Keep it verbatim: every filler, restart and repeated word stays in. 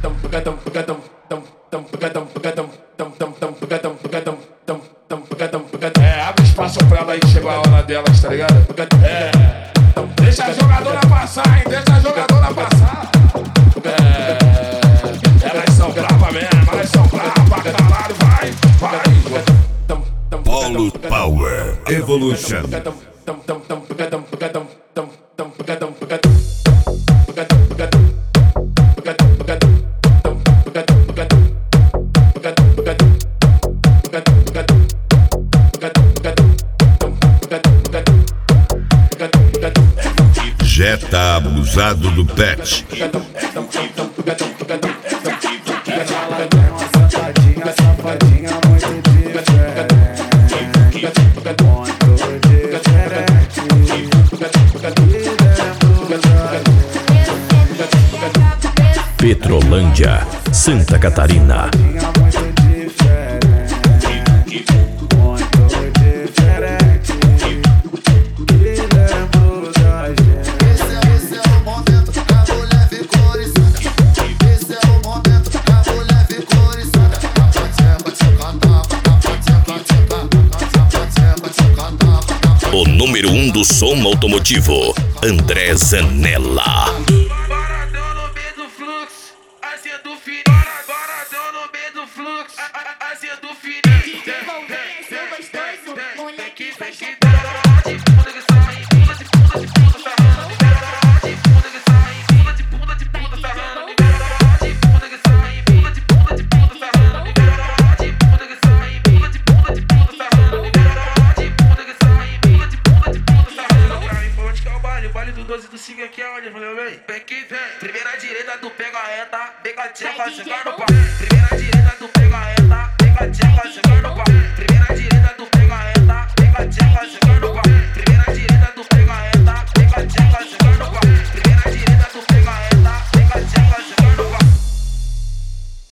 É, abre espaço pra ela aí, chegou a hora delas, tá ligado? É, deixa a jogadora passar, hein? Deixa a jogadora passar. É, elas são bravas mesmo, elas são bravas, caralho, vai, vai. Polo Power Evolution. Jetta abusado do pet. Safadinha, safadinha, muito diferente. Petrolândia, Santa Catarina. O número um do som automotivo, André Zanella. Boradão no meio do fluxo, assim do filho. Boradão no meio do fluxo, assim do filho. Seu gostoso, moleque faz de doze do cinco aqui é onde, meu bem? Vem que vem. Primeira direita, tu pega a reta, pega a tcheca, chegar no pau. Primeira direita.